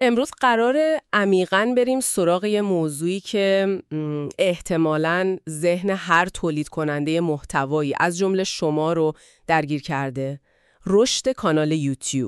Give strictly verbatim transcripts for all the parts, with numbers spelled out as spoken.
امروز قراره عمیقاً بریم سراغ یه موضوعی که م، احتمالاً ذهن هر تولید کننده محتوایی از جمله شما رو درگیر کرده. رشد کانال یوتیوب.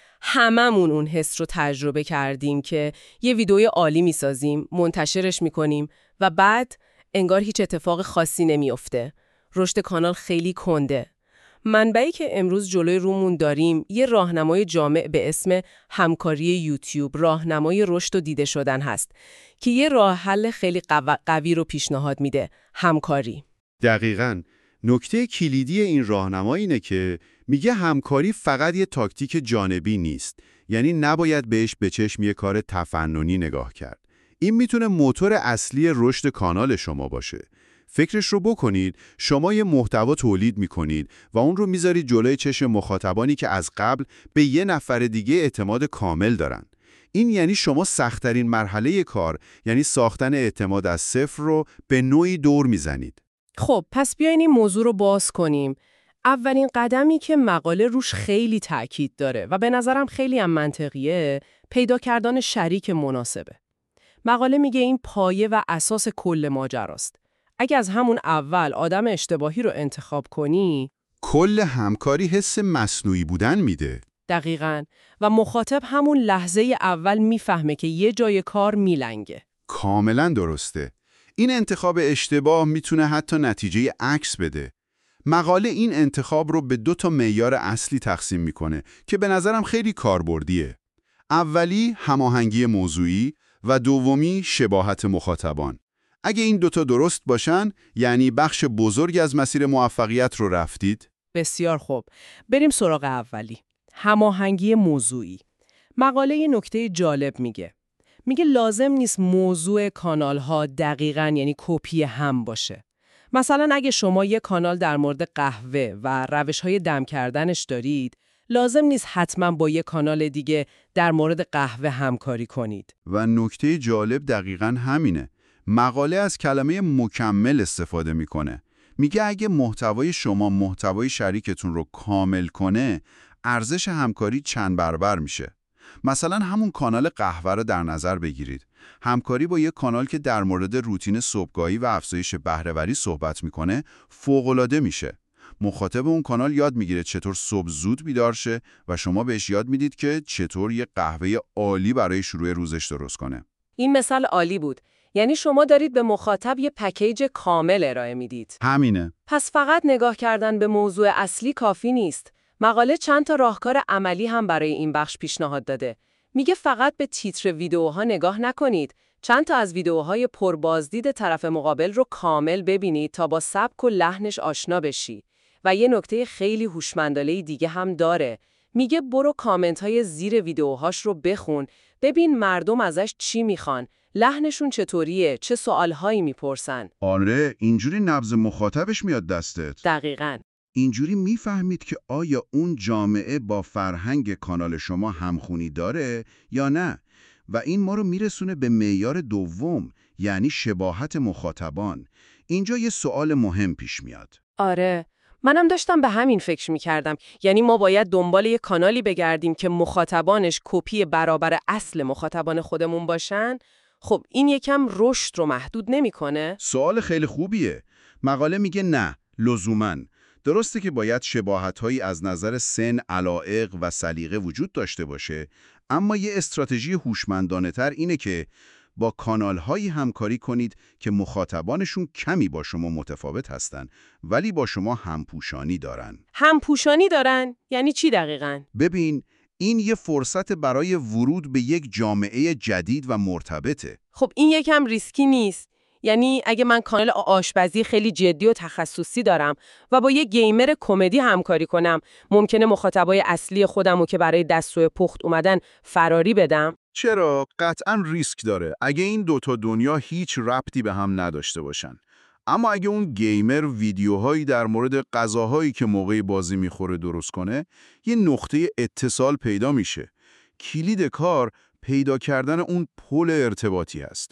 هممون اون حس رو تجربه کردیم که یه ویدیوی عالی میسازیم، منتشرش میکنیم و بعد انگار هیچ اتفاق خاصی نمیافته. رشد کانال خیلی کنده. منبعی که امروز جلوی رومون داریم یه راهنمای جامع به اسم همکاری یوتیوب، راهنمای رشد و دیده شدن هست که یه راه حل خیلی قو... قوی رو پیشنهاد میده، همکاری. دقیقاً. نکته کلیدی این راهنما اینه که میگه همکاری فقط یه تاکتیک جانبی نیست. یعنی نباید بهش به چشم یه کار تفننی نگاه کرد. این میتونه موتور اصلی رشد کانال شما باشه. فکرش رو بکنید، شما یه محتوا تولید میکنید و اون رو میذارید جلوی چشم مخاطبانی که از قبل به یه نفر دیگه اعتماد کامل دارن. این یعنی شما سخت‌ترین مرحله کار، یعنی ساختن اعتماد از صفر رو به نوعی دور میزنید. خب پس بیاین این موضوع رو باز کنیم. اولین قدمی که مقاله روش خیلی تأکید داره و به نظرم خیلی هم منطقیه، پیدا کردن شریک مناسبه. مقاله میگه این پایه و اساس کل ماجراست. اگه از همون اول آدم اشتباهی رو انتخاب کنی، کل همکاری حس مصنوعی بودن میده. دقیقاً، و مخاطب همون لحظه اول میفهمه که یه جای کار میلنگه. کاملا درسته. این انتخاب اشتباه میتونه حتی نتیجه عکس بده. مقاله این انتخاب رو به دو تا معیار اصلی تقسیم میکنه که به نظرم خیلی کاربردیه. اولی هماهنگی موضوعی و دومی شباهت مخاطبان. اگه این دوتا درست باشن، یعنی بخش بزرگی از مسیر موفقیت رو رفتید. بسیار خوب. بریم سراغ اولی. هماهنگی موضوعی. مقاله یه نکته جالب میگه. میگه لازم نیست موضوع کانال ها دقیقاً یعنی کپی هم باشه. مثلا اگه شما یه کانال در مورد قهوه و روش های دم کردنش دارید، لازم نیست حتما با یه کانال دیگه در مورد قهوه همکاری کنید. و نکته جالب دقیقاً همینه. مقاله از کلمه مکمل استفاده میکنه. میگه اگه محتوای شما محتوای شریکتون رو کامل کنه، ارزش همکاری چند برابر میشه. مثلا همون کانال قهوه رو در نظر بگیرید. همکاری با یک کانال که در مورد روتین صبحگاهی و افزایش بهره‌وری صحبت میکنه، فوق‌العاده میشه. مخاطب اون کانال یاد میگیره چطور صبح زود بیدار شه و شما بهش یاد میدید که چطور یه قهوه عالی برای شروع روزش درست کنه. این مثال عالی بود. یعنی شما دارید به مخاطب یه پکیج کامل ارائه میدید. همینه. پس فقط نگاه کردن به موضوع اصلی کافی نیست. مقاله چند تا راهکار عملی هم برای این بخش پیشنهاد داده. میگه فقط به تیتر ویدیوها نگاه نکنید. چند تا از ویدیوهای پربازدید طرف مقابل رو کامل ببینید تا با سبک و لحنش آشنا بشی. و یه نکته خیلی هوشمندانه دیگه هم داره. میگه برو کامنت های زیر ویدیوهاش رو بخون، ببین مردم ازش چی میخوان، لحنشون چطوریه، چه سوالهایی میپرسن. آره، اینجوری نبض مخاطبش میاد دستت. دقیقاً. اینجوری میفهمید که آیا اون جامعه با فرهنگ کانال شما همخونی داره یا نه. و این ما رو میرسونه به معیار دوم، یعنی شباهت مخاطبان. اینجا یه سوال مهم پیش میاد. آره، منم داشتم به همین فکر میکردم. یعنی ما باید دنبال یه کانالی بگردیم که مخاطبانش کپی برابر اصل مخاطبان خودمون باشن. خب این یکم رشد رو محدود نمیکنه؟ سوال خیلی خوبیه. مقاله میگه نه، لزوماً. درسته که باید شباهت‌هایی از نظر سن، علایق و سلیقه وجود داشته باشه، اما یه استراتژی هوشمندانه‌تر اینه که با کانال‌هایی همکاری کنید که مخاطبانشون کمی با شما متفاوت هستن ولی با شما همپوشانی دارن. همپوشانی دارن؟ یعنی چی دقیقاً؟ ببین، این یه فرصت برای ورود به یک جامعه جدید و مرتبطه. خب این یکم ریسکی نیست؟ یعنی اگه من کانال آشپزی خیلی جدی و تخصصی دارم و با یه گیمر کمدی همکاری کنم، ممکنه مخاطبای اصلی خودمو که برای دسترو پخت اومدن فراری بدم؟ چرا؟ قطعاً ریسک داره اگه این دوتا دنیا هیچ ربطی به هم نداشته باشن. اما اگه اون گیمر ویدیوهایی در مورد غذاهایی که موقع بازی میخوره درست کنه، یه نقطه اتصال پیدا میشه. کلید کار پیدا کردن اون پل ارتباطی است.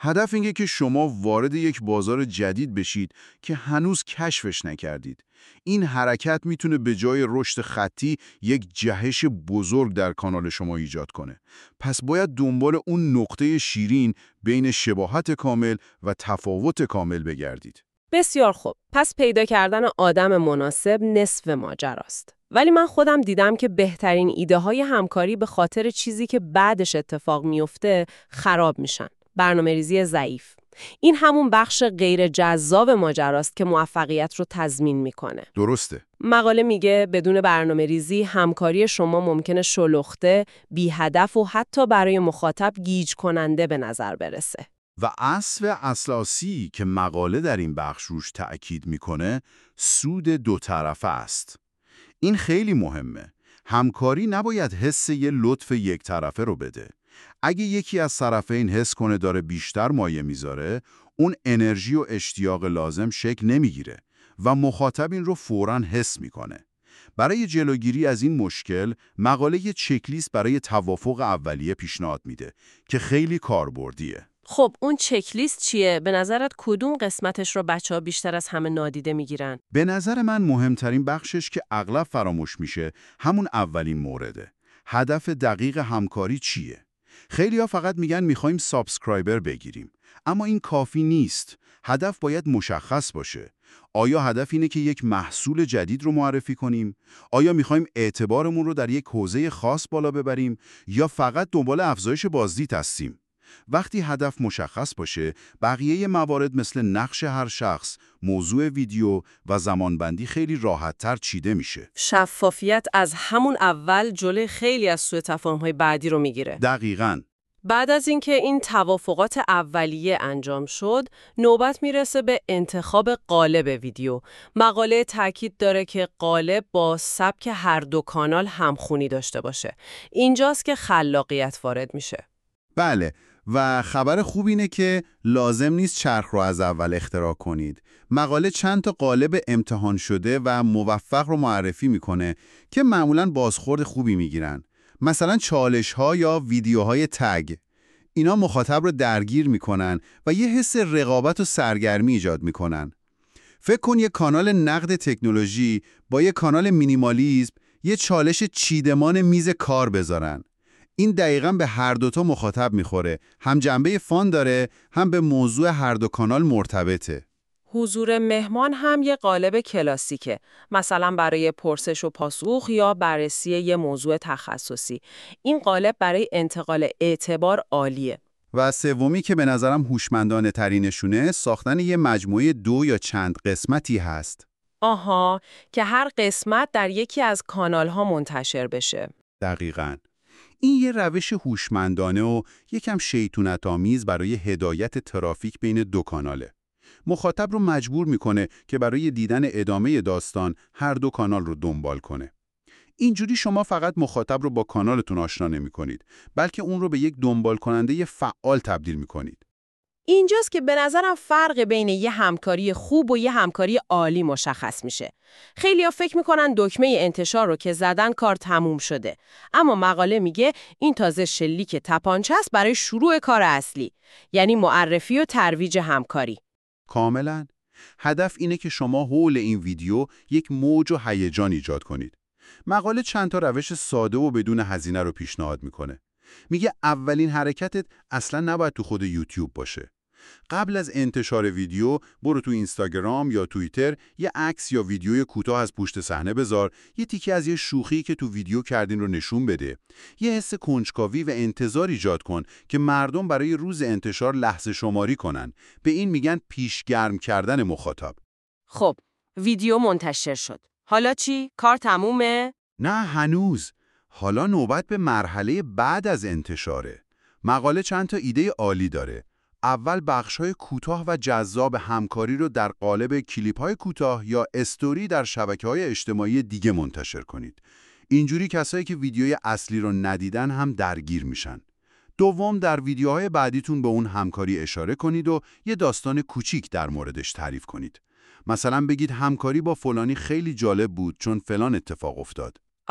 هدف اینه که شما وارد یک بازار جدید بشید که هنوز کشفش نکردید. این حرکت میتونه به جای رشد خطی یک جهش بزرگ در کانال شما ایجاد کنه. پس باید دنبال اون نقطه شیرین بین شباهت کامل و تفاوت کامل بگردید. بسیار خوب. پس پیدا کردن آدم مناسب نصف ماجراست. ولی من خودم دیدم که بهترین ایده های همکاری به خاطر چیزی که بعدش اتفاق میفته خراب میشن. برنامه‌ریزی ضعیف. این همون بخش غیر جذاب ماجراست که موفقیت رو تضمین میکنه. درسته. مقاله میگه بدون برنامه‌ریزی همکاری شما ممکنه شلوخته، بی هدف و حتی برای مخاطب گیج کننده به نظر برسه. و اصل اساسی که مقاله در این بخش روش تأکید میکنه سود دو طرفه است. این خیلی مهمه. همکاری نباید حس یه لطف یک طرفه رو بده. اگه یکی از طرفین حس کنه داره بیشتر مایه میذاره، اون انرژی و اشتیاق لازم شکل نمیگیره و مخاطب این رو فوراً حس میکنه. برای جلوگیری از این مشکل، مقاله یه چکلیست برای توافق اولیه پیشنهاد میده که خیلی کاربردیه. خب اون چکلیست چیه؟ به نظرت کدوم قسمتش رو بچه‌ها بیشتر از همه نادیده میگیرن؟ به نظر من مهمترین بخشش که اغلب فراموش میشه، همون اولین مورده. هدف دقیق همکاری چیه؟ خیلی‌ها فقط میگن میخوایم سابسکرایبر بگیریم. اما این کافی نیست. هدف باید مشخص باشه. آیا هدف اینه که یک محصول جدید رو معرفی کنیم؟ آیا میخوایم اعتبارمون رو در یک حوزه خاص بالا ببریم یا فقط دنبال افزایش بازدید هستیم؟ وقتی هدف مشخص باشه، بقیه موارد مثل نقش هر شخص، موضوع ویدیو و زمانبندی خیلی راحت‌تر چیده میشه. شفافیت از همون اول جلوی خیلی از سوء تفاهم‌های بعدی رو میگیره. دقیقاً. بعد از اینکه این توافقات اولیه انجام شد، نوبت میرسه به انتخاب قالب ویدیو. مقاله تاکید داره که قالب با سبک هر دو کانال همخونی داشته باشه. اینجاست که خلاقیت وارد میشه. بله. و خبر خوب اینه که لازم نیست چرخ رو از اول اختراع کنید. مقاله چند تا قالب امتحان شده و موفق رو معرفی میکنه که معمولاً بازخورد خوبی میگیرن. مثلا چالش ها یا ویدیوهای تگ. اینا مخاطب رو درگیر میکنن و یه حس رقابت و سرگرمی ایجاد میکنن. فکر کن یه کانال نقد تکنولوژی با یه کانال مینیمالیسم یه چالش چیدمان میز کار بذارن. این دقیقاً به هر دوتا مخاطب میخوره. هم جنبه فان داره، هم به موضوع هر دو کانال مرتبطه. حضور مهمان هم یه قالب کلاسیکه، مثلا برای پرسش و پاسخ یا بررسی یه موضوع تخصصی. این قالب برای انتقال اعتبار عالیه. و سومی که به نظرم هوشمندانه ترینشونه، ساختن یه مجموعه دو یا چند قسمتی هست. آها، که هر قسمت در یکی از کانال‌ها منتشر بشه. دقیقاً. این یه روش هوشمندانه و یکم شیطونت‌آمیز برای هدایت ترافیک بین دو کاناله. مخاطب رو مجبور میکنه که برای دیدن ادامه داستان هر دو کانال رو دنبال کنه. اینجوری شما فقط مخاطب رو با کانالتون آشنا نمی‌کنید، بلکه اون رو به یک دنبال کننده فعال تبدیل می‌کنید. اینجاست که به نظرم فرق بین یه همکاری خوب و یه همکاری عالی مشخص میشه. خیلی‌ها فکر میکنن دکمه انتشار رو که زدن کار تموم شده. اما مقاله میگه این تازه شلیک تپانچه است برای شروع کار اصلی، یعنی معرفی و ترویج همکاری. کاملاً. هدف اینه که شما حول این ویدیو یک موج و هیجان ایجاد کنید. مقاله چند تا روش ساده و بدون هزینه رو پیشنهاد میکنه. میگه اولین حرکتت اصلا نباید تو خود یوتیوب باشه. قبل از انتشار ویدیو برو تو اینستاگرام یا توییتر یه عکس یا ویدیوی کوتاه از پشت صحنه بذار، یه تیکه از یه شوخی که تو ویدیو کردین رو نشون بده. یه حس کنجکاوی و انتظار ایجاد کن که مردم برای روز انتشار لحظه شماری کنن. به این میگن پیشگرم کردن مخاطب. خب، ویدیو منتشر شد. حالا چی؟ کار تمومه؟ نه هنوز. حالا نوبت به مرحله بعد از انتشاره. مقاله چند تا ایده عالی داره. اول بخش‌های کوتاه و جذاب همکاری رو در قالب کلیپ‌های کوتاه یا استوری در شبکه‌های اجتماعی دیگه منتشر کنید. اینجوری کسایی که ویدیوی اصلی رو ندیدن هم درگیر میشن. دوم، در ویدیوهای بعدیتون به اون همکاری اشاره کنید و یه داستان کوچیک در موردش تعریف کنید. مثلا بگید همکاری با فلانی خیلی جالب بود چون فلان اتفاق افتاد.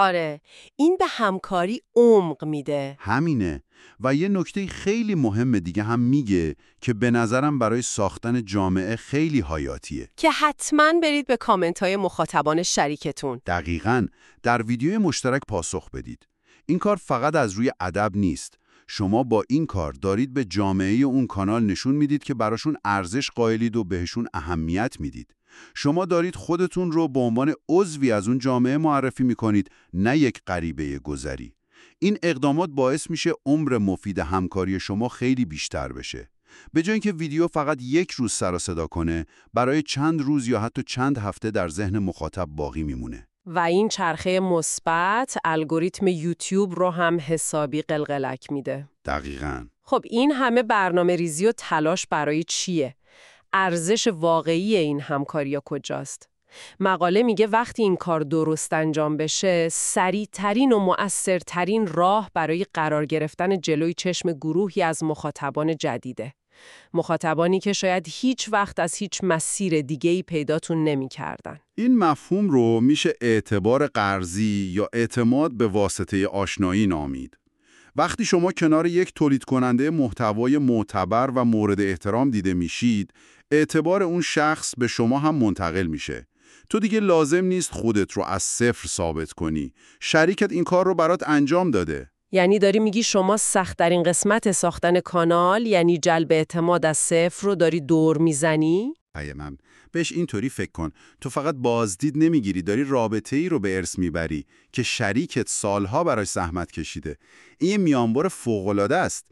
آره، این به همکاری عمق میده. همینه. و یه نکته خیلی مهم دیگه هم میگه که به نظرم برای ساختن جامعه خیلی حیاتیه. که حتما برید به کامنت های مخاطبان شریکتون. دقیقاً در ویدیوی مشترک پاسخ بدید. این کار فقط از روی ادب نیست. شما با این کار دارید به جامعه اون کانال نشون میدید که براشون ارزش قائلید و بهشون اهمیت میدید. شما دارید خودتون رو به عنوان عضوی از اون جامعه معرفی میکنید، نه یک غریبه گذری. این اقدامات باعث میشه عمر مفید همکاری شما خیلی بیشتر بشه. به جای اینکه ویدیو فقط یک روز سر و صدا کنه، برای چند روز یا حتی چند هفته در ذهن مخاطب باقی میمونه. و این چرخه مثبت الگوریتم یوتیوب رو هم حسابی قلقلک میده. دقیقاً. خب این همه برنامه ریزی و تلاش برای چیه؟ ارزش واقعی این همکاری‌ها کجاست؟ مقاله میگه وقتی این کار درست انجام بشه، سریع‌ترین و مؤثرترین راه برای قرار گرفتن جلوی چشم گروهی از مخاطبان جدیده. مخاطبانی که شاید هیچ وقت از هیچ مسیر دیگه‌ای پیداتون نمی‌کردن. این مفهوم رو میشه اعتبار قرضی یا اعتماد به واسطه آشنایی نامید. وقتی شما کنار یک تولید کننده محتوای معتبر و مورد احترام دیده میشید، اعتبار اون شخص به شما هم منتقل میشه. تو دیگه لازم نیست خودت رو از صفر ثابت کنی. شریکت این کار رو برات انجام داده. یعنی داری میگی شما سخت‌ترین قسمت ساختن کانال، یعنی جلب اعتماد از صفر رو داری دور میزنی؟ پیامم بهش اینطوری فکر کن. تو فقط بازدید نمیگیری، داری رابطه ای رو به ارث میبری که شریکت سالها براش زحمت کشیده. این میانبر فوق‌العاده است.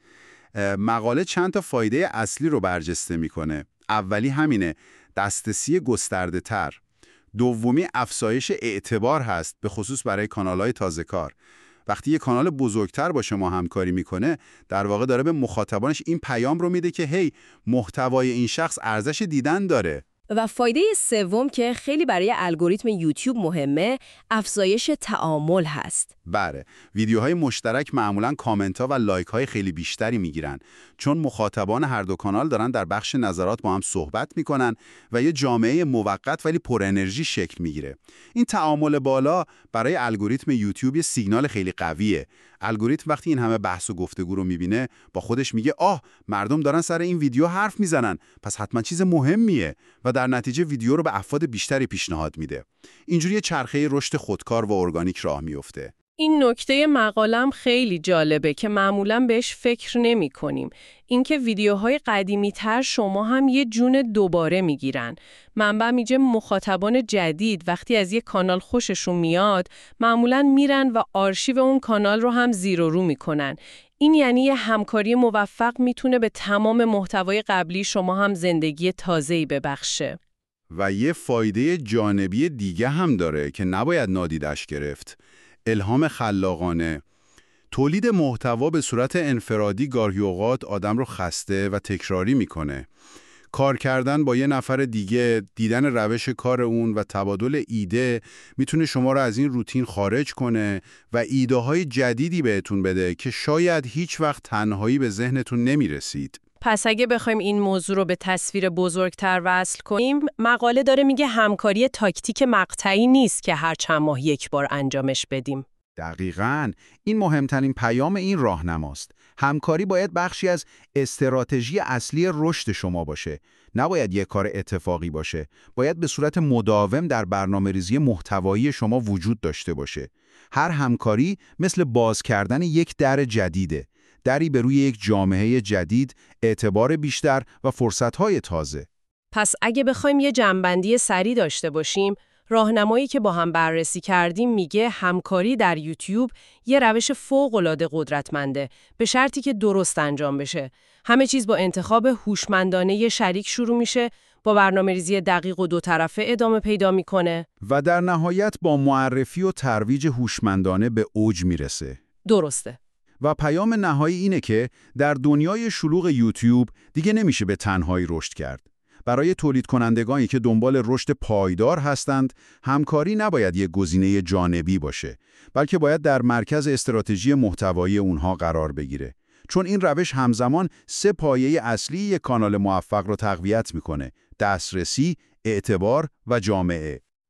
مقاله چند تا فایده اصلی رو برجسته میکنه. اولی همینه، دسترسی گسترده تر. دومی افزایش اعتبار هست، به خصوص برای کانال‌های تازه کار. وقتی یه کانال بزرگتر با شما همکاری میکنه، در واقع داره به مخاطبانش این پیام رو میده که هی، محتوای این شخص ارزش دیدن داره. و فایده سوم که خیلی برای الگوریتم یوتیوب مهمه، افزایش تعامل هست. بله، ویدیوهای مشترک معمولاً کامنت‌ها و لایک‌های خیلی بیشتری میگیرن، چون مخاطبان هر دو کانال دارن در بخش نظرات با هم صحبت میکنن و یه جامعه موقت ولی پر انرژی شکل میگیره. این تعامل بالا برای الگوریتم یوتیوب یه سیگنال خیلی قویه. الگوریتم وقتی این همه بحث و گفتگو رو میبینه، با خودش میگه آه، مردم دارن سر این ویدیو حرف میزنن، پس حتما چیز مهمیه، و در نتیجه ویدیو رو به افراد بیشتری پیشنهاد میده. اینجوری چرخه رشد خودکار و ارگانیک راه میفته. این نکته مقالم خیلی جالبه که معمولاً بهش فکر نمی کنیم. اینکه ویدیوهای قدیمی تر شما هم یه جون دوباره میگیرن. منبع میگه مخاطبان جدید وقتی از یه کانال خوششون میاد، معمولاً میرن و آرشیو اون کانال رو هم زیر و رو میکنن. این یعنی یه همکاری موفق میتونه به تمام محتوای قبلی شما هم زندگی تازه‌ای ببخشه. و یه فایده جانبی دیگه هم داره که نباید نادیدش گرفت. الهام خلاقانه. تولید محتوا به صورت انفرادی گاهی اوقات آدم رو خسته و تکراری میکنه. کار کردن با یه نفر دیگه، دیدن روش کار اون و تبادل ایده میتونه شما رو از این روتین خارج کنه و ایده های جدیدی بهتون بده که شاید هیچ وقت تنهایی به ذهنتون نمیرسید. پس اگه بخوایم این موضوع رو به تصویر بزرگتر وصل کنیم، مقاله داره میگه همکاری تاکتیک مقطعی نیست که هر چند ماه یک بار انجامش بدیم. دقیقاً، این مهمترین پیام این راهنماست. همکاری باید بخشی از استراتژی اصلی رشد شما باشه. نباید یک کار اتفاقی باشه. باید به صورت مداوم در برنامه‌ریزی محتوایی شما وجود داشته باشه. هر همکاری مثل باز کردن یک در جدیده. دری به روی یک جامعه جدید، اعتبار بیشتر و فرصت‌های تازه. پس اگه بخوایم یه جمع‌بندی سریع داشته باشیم، راهنمایی که با هم بررسی کردیم میگه همکاری در یوتیوب یه روش فوق‌العاده قدرتمنده، به شرطی که درست انجام بشه. همه چیز با انتخاب هوشمندانه شریک شروع میشه، با برنامه‌ریزی دقیق و دو طرفه ادامه پیدا میکنه و در نهایت با معرفی و ترویج هوشمندانه به اوج میرسه. درسته. و پیام نهایی اینه که در دنیای شلوغ یوتیوب دیگه نمیشه به تنهایی رشد کرد. برای تولید کنندگانی که دنبال رشد پایدار هستند، همکاری نباید یک گزینه جانبی باشه، بلکه باید در مرکز استراتژی محتوایی اونها قرار بگیره. چون این روش همزمان سه پایه اصلی یک کانال موفق رو تقویت میکنه: دسترسی، اعتبار و جامعه.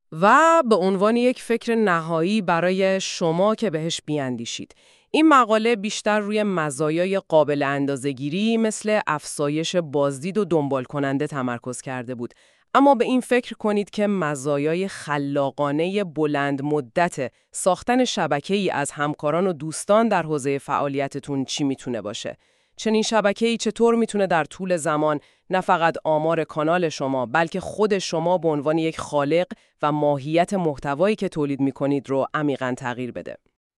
و به عنوان یک فکر نهایی برای شما که بهش بیاندیشید، این مقاله بیشتر روی مزایای قابل اندازه‌گیری مثل افزایش بازدید و دنبال کننده تمرکز کرده بود. اما به این فکر کنید که مزایای خلاقانه بلند مدت ساختن شبکه‌ای از همکاران و دوستان در حوزه فعالیتتون چی میتونه باشه؟ چنین شبکه‌ای چطور میتونه در طول زمان نه فقط آمار کانال شما بلکه خود شما به عنوان یک خالق و ماهیت محتوایی که تولید میکنید رو عمیقاً تغییر بده؟